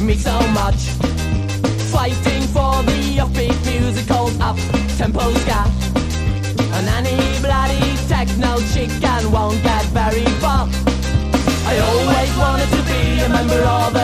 me so much. Fighting for the upbeat musicals, up-tempo ska. And any bloody techno chicken won't get very far. I always wanted to be a member of